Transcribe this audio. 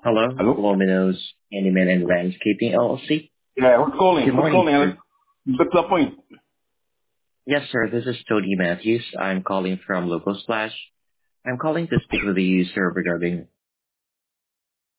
Hello, Hello? Luminous Handyman and Landscaping LLC. Yeah, who's calling? Good Who's morning, calling, Alex? sir. What's the point? Yes, sir. This is Tony Matthews. I'm calling from Local Splash. I'm calling to speak with the user regarding